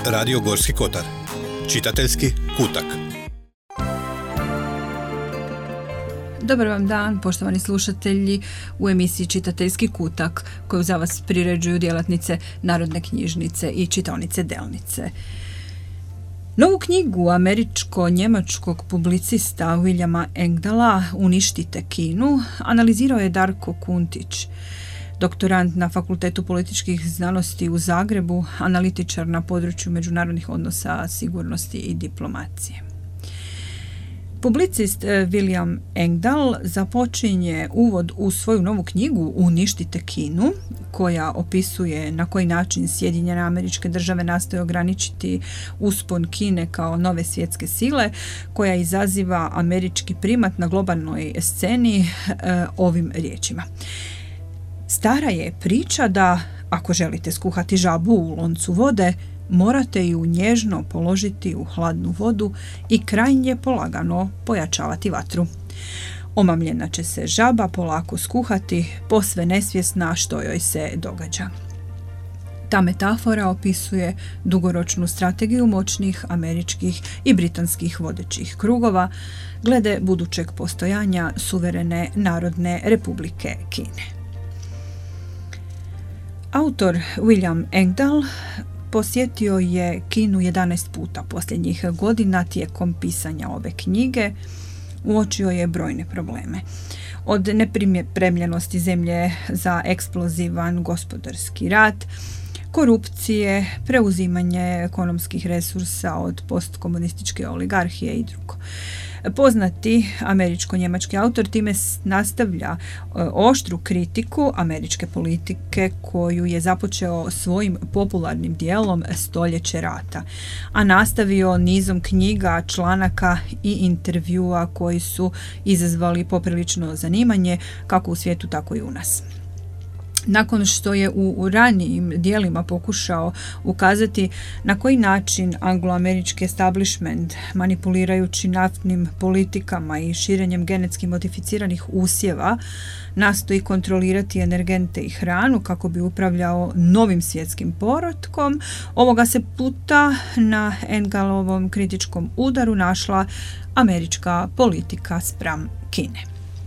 Radio Gorski Kotar. Čitateljski kutak. Dobar vam dan, poštovani slušatelji, u emisiji Čitateljski kutak koju za vas priređuju djelatnice Narodne knjižnice i čitaonice Delnice. Novu knjigu američko-njemačkog publicista Williama Engdahla Uništite Kinu analizirao je Darko Kuntić, doktorant na Fakultetu političkih znanosti u Zagrebu, analitičar na području međunarodnih odnosa, sigurnosti i diplomacije. Publicist William Engdahl započinje uvod u svoju novu knjigu Uništite Kinu, koja opisuje na koji način Sjedinjene Američke Države nastoje ograničiti uspon Kine kao nove svjetske sile, koja izaziva američki primat na globalnoj sceni ovim riječima. Stara je priča da ako želite skuhati žabu u loncu vode, morate ju nježno položiti u hladnu vodu i krajnje polagano pojačavati vatru. Omamljena će se žaba polako skuhati, posve nesvjesna što joj se događa. Ta metafora opisuje dugoročnu strategiju moćnih američkih i britanskih vodećih krugova glede budućeg postojanja suverene Narodne Republike Kine. Autor William Engdahl posjetio je Kinu 11 puta posljednjih godina tijekom pisanja ove knjige. Uočio je brojne probleme. Od nepripremljenosti zemlje za eksplozivan gospodarski rat, korupcije, preuzimanje ekonomskih resursa od postkomunističke oligarhije i drugo. Poznati američko-njemački autor time nastavlja oštru kritiku američke politike koju je započeo svojim popularnim dijelom Stoljeće rata, a nastavio nizom knjiga, članaka i intervjua koji su izazvali poprilično zanimanje kako u svijetu, tako i u nas. Nakon što je u ranijim dijelima pokušao ukazati na koji način angloamerički establishment, manipulirajući naftnim politikama i širenjem genetski modificiranih usjeva, nastoji kontrolirati energente i hranu kako bi upravljao novim svjetskim poretkom, ovoga se puta na Engdahlovom kritičkom udaru našla američka politika spram Kine.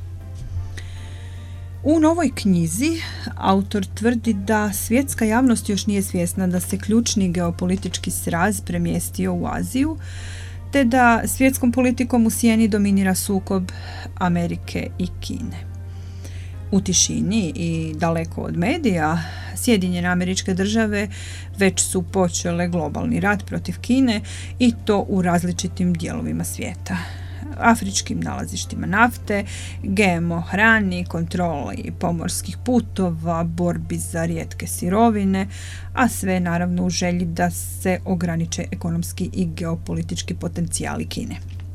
U novoj knjizi autor tvrdi da svjetska javnost još nije svjesna da se ključni geopolitički sraz premjestio u Aziju, te da svjetskom politikom u sjeni dominira sukob Amerike i Kine. U tišini i daleko od medija, Sjedinjene Američke Države već su počele globalni rat protiv Kine i to u različitim dijelovima svijeta. Afričkim nalazištima nafte, GMO hrani, kontroli pomorskih putova, borbi za rijetke sirovine, a sve naravno u želji da se ograniče ekonomski i geopolitički potencijali Kine.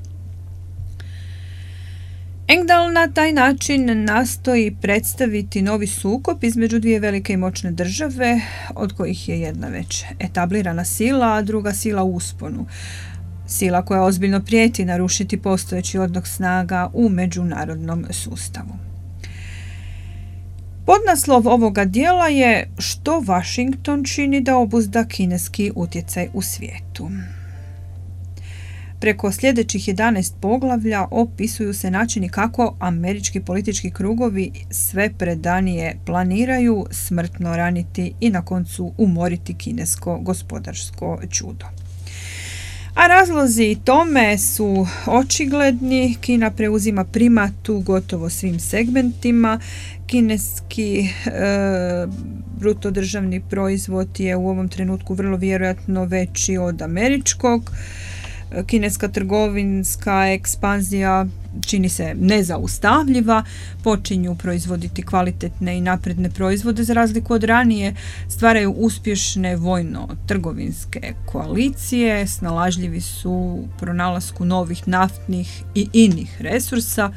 Engdahl na taj način nastoji predstaviti novi sukob između dvije velike i moćne države, od kojih je jedna već etablirana sila, a druga sila u usponu. Sila koja ozbiljno prijeti narušiti postojeći odnos snaga u međunarodnom sustavu. Podnaslov ovoga dijela je Što Washington čini da obuzda kineski utjecaj u svijetu. Preko sljedećih 11 poglavlja opisuju se načini kako američki politički krugovi sve predanije planiraju smrtno raniti i na koncu umoriti kinesko gospodarsko čudo. A razlozi tome su očigledni. Kina preuzima primat u gotovo svim segmentima. Kineski bruto državni proizvod je u ovom trenutku vrlo vjerojatno veći od američkog. Kineska trgovinska ekspanzija čini se nezaustavljiva, počinju proizvoditi kvalitetne i napredne proizvode za razliku od ranije, stvaraju uspješne vojno-trgovinske koalicije, snalažljivi su u pronalasku novih naftnih i inih resursa,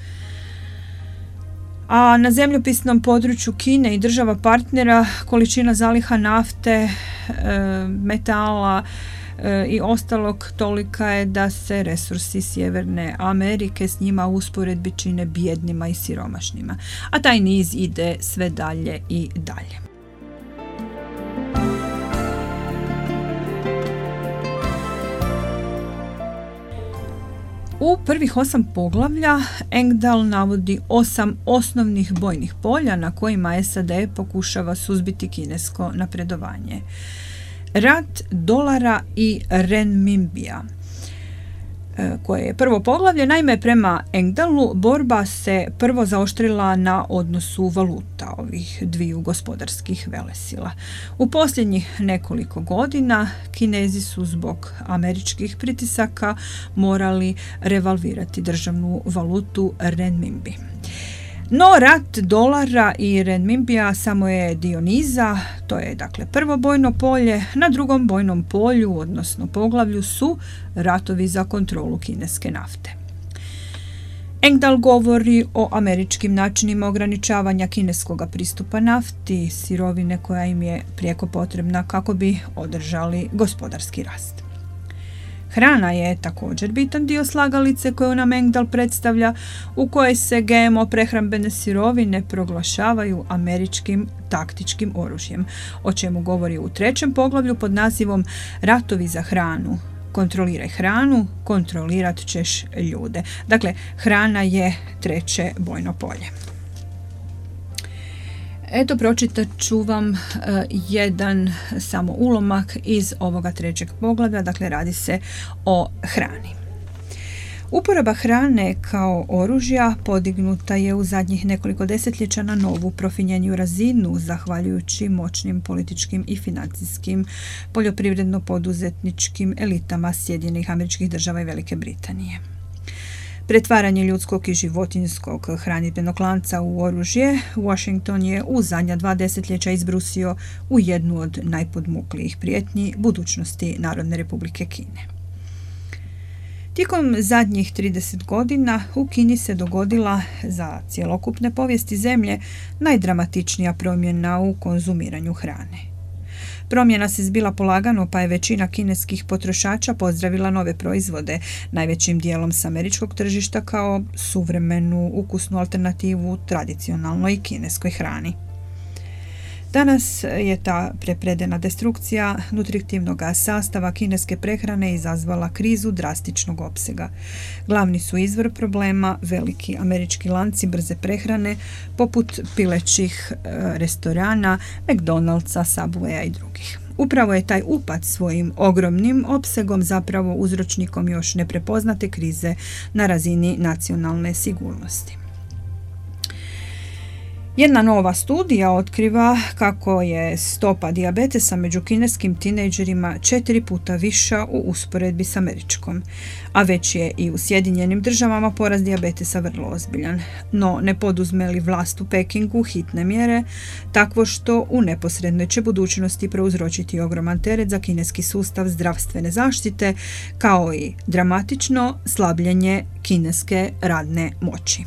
a na zemljopisnom području Kine i država partnera količina zaliha nafte, metala i ostalog tolika je da se resursi Sjeverne Amerike s njima u usporedbi čine bijednima i siromašnima, a taj niz ide sve dalje i dalje. U prvih 8 poglavlja Engdahl navodi 8 osnovnih bojnih polja na kojima SAD pokušava suzbiti kinesko napredovanje. Rat dolara i renminbija, koje je prvo poglavlje. Naime, prema Engdahlu borba se prvo zaoštrila na odnosu valuta ovih dviju gospodarskih velesila. U posljednjih nekoliko godina Kinezi su zbog američkih pritisaka morali revalvirati državnu valutu renminbi. No, rat dolara i renminbija samo je dio niza, to je dakle prvo bojno polje. Na drugom bojnom polju, odnosno poglavlju, su ratovi za kontrolu kineske nafte. Engdahl govori o američkim načinima ograničavanja kineskog pristupa nafti, sirovine koja im je prijeko potrebna kako bi održali gospodarski rast. Hrana je također bitan dio slagalice koju nam Engdahl predstavlja, u kojoj se GMO prehrambene sirovine proglašavaju američkim taktičkim oružjem, o čemu govori u trećem poglavlju pod nazivom Ratovi za hranu. Kontroliraj hranu, kontrolirat ćeš ljude. Dakle, hrana je treće bojno polje. Eto, pročitat ću vam jedan samo ulomak iz ovoga trećeg poglavlja, dakle radi se o hrani. Uporaba hrane kao oružja podignuta je u zadnjih nekoliko desetljeća na novu profinjeniju razinu, zahvaljujući moćnim političkim i financijskim poljoprivredno-poduzetničkim elitama Sjedinjenih Američkih Država i Velike Britanije. Pretvaranje ljudskog i životinjskog hranidbenog lanca u oružje Washington je u zadnja 2 desetljeća izbrusio u jednu od najpodmuklijih prijetnji budućnosti Narodne Republike Kine. Tijekom zadnjih 30 godina u Kini se dogodila za cjelokupne povijesti zemlje najdramatičnija promjena u konzumiranju hrane. Promjena se zbila polagano, pa je većina kineskih potrošača pozdravila nove proizvode, najvećim dijelom s američkog tržišta, kao suvremenu ukusnu alternativu tradicionalnoj kineskoj hrani. Danas je ta prepredena destrukcija nutritivnog sastava kineske prehrane izazvala krizu drastičnog opsega. Glavni su izvor problema veliki američki lanci brze prehrane poput pilećih restorana, McDonald'sa, Subwaya i drugih. Upravo je taj upad svojim ogromnim opsegom zapravo uzročnikom još neprepoznate krize na razini nacionalne sigurnosti. Jedna nova studija otkriva kako je stopa dijabetesa među kineskim tinejdžerima 4 puta viša u usporedbi s američkom, a već je i u Sjedinjenim Državama porast dijabetesa vrlo ozbiljan. No, ne poduzme li vlast u Pekingu hitne mjere, takvo što u neposrednoj će budućnosti prouzročiti ogroman teret za kineski sustav zdravstvene zaštite, kao i dramatično slabljenje kineske radne moći.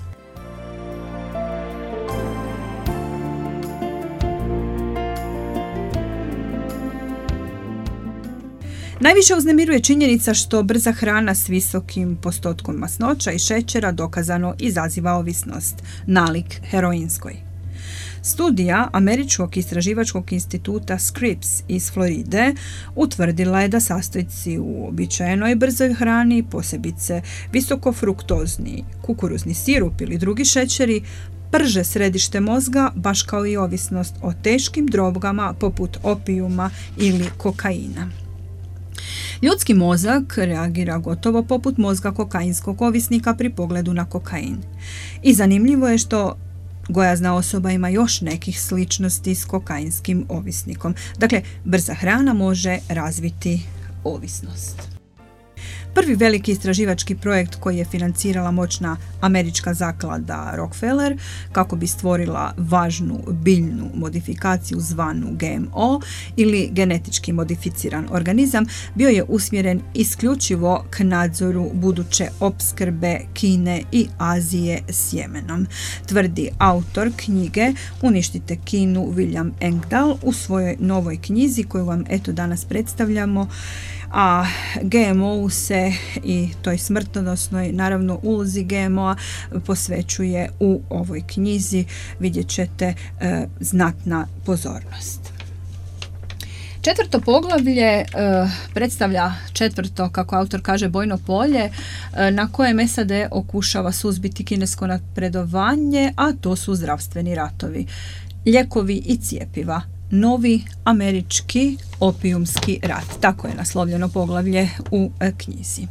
Najviše uznemiruje činjenica što brza hrana s visokim postotkom masnoća i šećera dokazano izaziva ovisnost, nalik heroinskoj. Studija Američkog istraživačkog instituta Scripps iz Floride utvrdila je da sastojci u uobičajenoj brzoj hrani, posebice visokofruktozni kukuruzni sirup ili drugi šećeri, prže središte mozga, baš kao i ovisnost o teškim drogama poput opijuma ili kokaina. Ljudski mozak reagira gotovo poput mozga kokainskog ovisnika pri pogledu na kokain. I zanimljivo je što gojazna osoba ima još nekih sličnosti s kokainskim ovisnikom. Dakle, brza hrana može razviti ovisnost. Prvi veliki istraživački projekt koji je financirala moćna američka zaklada Rockefeller kako bi stvorila važnu biljnu modifikaciju zvanu GMO ili genetički modificiran organizam, bio je usmjeren isključivo k nadzoru buduće opskrbe Kine i Azije sjemenom, tvrdi autor knjige Uništite Kinu William Engdahl u svojoj novoj knjizi koju vam eto danas predstavljamo. A GMO-u se i toj smrtonosnoj naravno ulozi GMO-a posvećuje u ovoj knjizi, vidjet ćete znatna pozornost. Četvrto poglavlje predstavlja četvrto, kako autor kaže, bojno polje na kojem SAD okušava suzbiti kinesko napredovanje, a to su zdravstveni ratovi, lijekovi i cjepiva. Novi američki opijumski rat. Tako je naslovljeno poglavlje u knjizi.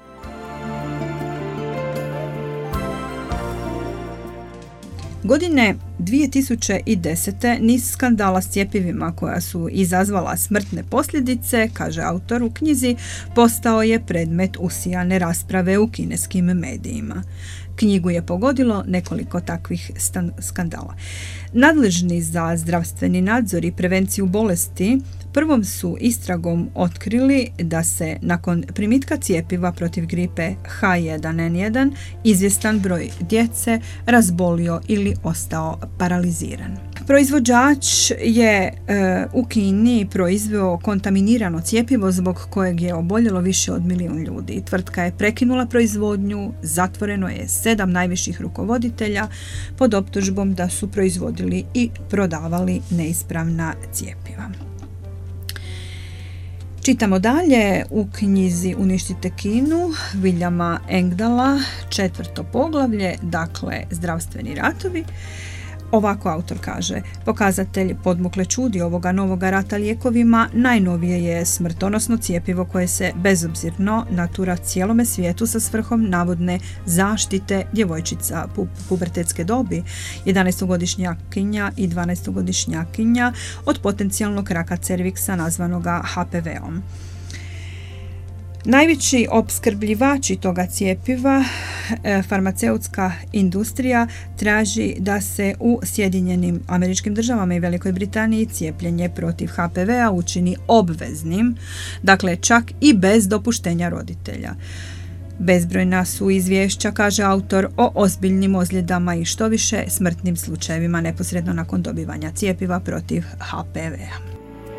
Godine 2010. niz skandala s cjepivima koja su izazvala smrtne posljedice, kaže autor u knjizi, postao je predmet usijane rasprave u kineskim medijima. Knjigu je pogodilo nekoliko takvih skandala. Nadležni za zdravstveni nadzor i prevenciju bolesti prvom su istragom otkrili da se nakon primitka cjepiva protiv gripe H1N1 izvjestan broj djece razbolio ili ostao paraliziran. Proizvođač je u Kini proizveo kontaminirano cjepivo zbog kojeg je oboljelo više od 1 milijun ljudi. Tvrtka je prekinula proizvodnju, zatvoreno je 7 najviših rukovoditelja pod optužbom da su proizvodili i prodavali neispravna cjepiva. Čitamo dalje u knjizi Uništite Kinu Williama Engdala, četvrto poglavlje, dakle zdravstveni ratovi. Ovako autor kaže: pokazatelj podmukle čudi ovoga novoga rata lijekovima najnovije je smrtonosno cjepivo koje se bezobzirno natura cijelome svijetu sa svrhom navodne zaštite djevojčica pubertetske dobi, 11-godišnjakinja i 12-godišnjakinja od potencijalnog raka cerviksa nazvanoga HPV-om. Najveći opskrbljivači toga cjepiva, farmaceutska industrija, traži da se u Sjedinjenim Američkim Državama i Velikoj Britaniji cijepljenje protiv HPV-a učini obveznim, dakle čak i bez dopuštenja roditelja. Bezbrojna su izvješća, kaže autor, o ozbiljnim ozljedama i štoviše smrtnim slučajevima neposredno nakon dobivanja cjepiva protiv HPV-a.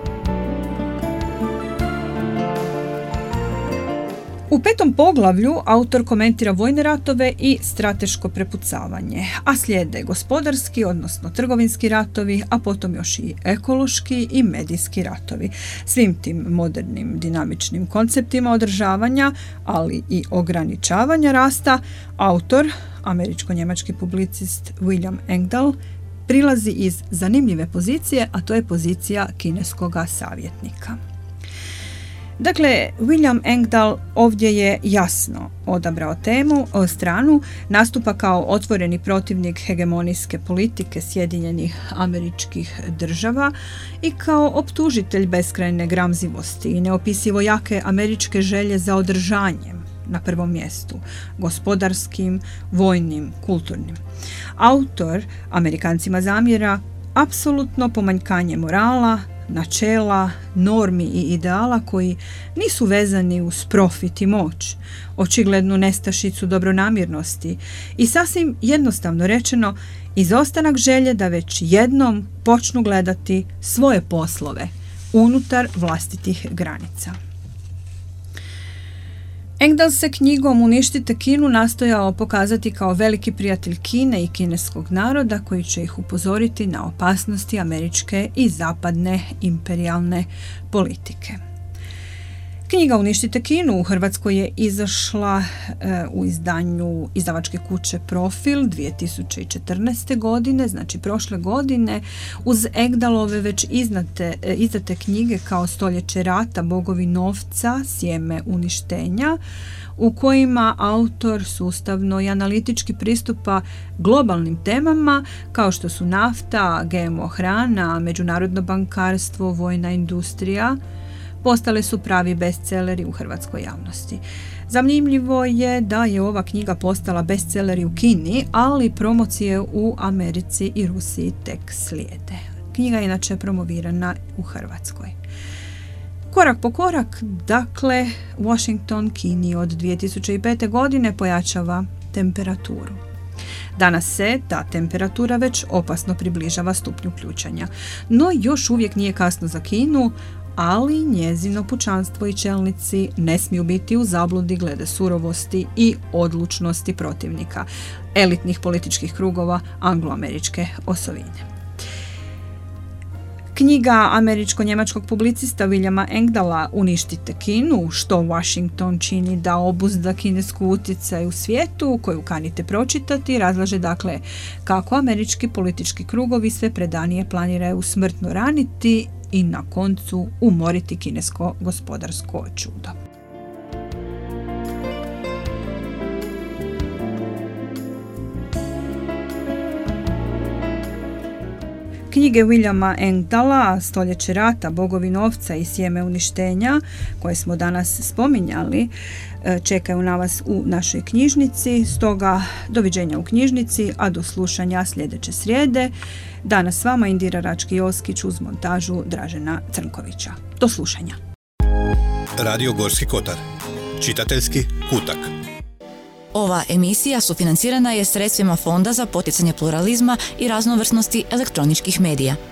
U petom poglavlju autor komentira vojne ratove i strateško prepucavanje, a slijede gospodarski, odnosno trgovinski ratovi, a potom još i ekološki i medijski ratovi. Svim tim modernim dinamičnim konceptima održavanja, ali i ograničavanja rasta, autor, američko-njemački publicist William Engdahl, prilazi iz zanimljive pozicije, a to je pozicija kineskoga savjetnika. Dakle, William Engdahl ovdje je jasno odabrao stranu, nastupa kao otvoreni protivnik hegemonijske politike Sjedinjenih Američkih Država i kao optužitelj beskrajne gramzivosti i neopisivo jake američke želje za održanjem na prvom mjestu, gospodarskim, vojnim, kulturnim. Autor Amerikancima zamjera apsolutno pomanjkanje morala, načela, normi i ideala koji nisu vezani uz profit i moć, očiglednu nestašicu dobronamjernosti i sasvim jednostavno rečeno izostanak želje da već jednom počnu gledati svoje poslove unutar vlastitih granica. Engdahl se knjigom Uništite Kinu nastojao pokazati kao veliki prijatelj Kine i kineskog naroda koji će ih upozoriti na opasnosti američke i zapadne imperijalne politike. Knjiga Uništite Kinu u Hrvatskoj je izašla u izdanju izdavačke kuće Profil 2014. godine, znači prošle godine, uz Engdahlove već izdate knjige kao Stoljeće rata, Bogovi novca, Sjeme uništenja, u kojima autor sustavno i analitički pristupa globalnim temama kao što su nafta, GMO hrana, međunarodno bankarstvo, vojna industrija. Postale su pravi bestseleri u hrvatskoj javnosti. Zanimljivo je da je ova knjiga postala bestseleri u Kini, ali promocije u Americi i Rusiji tek slijede. Knjiga je inače promovirana u Hrvatskoj. Korak po korak, dakle, Washington Kini od 2005. godine pojačava temperaturu. Danas se ta temperatura već opasno približava stupnju ključanja, no još uvijek nije kasno za Kinu, ali njezino pučanstvo i čelnici ne smiju biti u zabludi glede surovosti i odlučnosti protivnika, elitnih političkih krugova angloameričke osovine. Knjiga američko-njemačkog publicista Williama Engdahla Uništite Kinu, što Washington čini da obuzda kinesku utjecaj u svijetu, koju kanite pročitati, razlaže dakle kako američki politički krugovi sve predanije planiraju smrtno raniti i na koncu umoriti kinesko gospodarsko čudo. Knjige Williama Engdahla, Stoljeće rata, Bogovi novca i Sjeme uništenja, koje smo danas spominjali, čekaju na vas u našoj knjižnici. Stoga, doviđenja u knjižnici, a do slušanja sljedeće srijede. Danas s vama Indira Rački-Joskić uz montažu Dražena Crnkovića. Do slušanja. Radio Gorski kotar. Čitateljski kutak. Ova emisija sufinancirana je sredstvima Fonda za poticanje pluralizma i raznovrsnosti elektroničkih medija.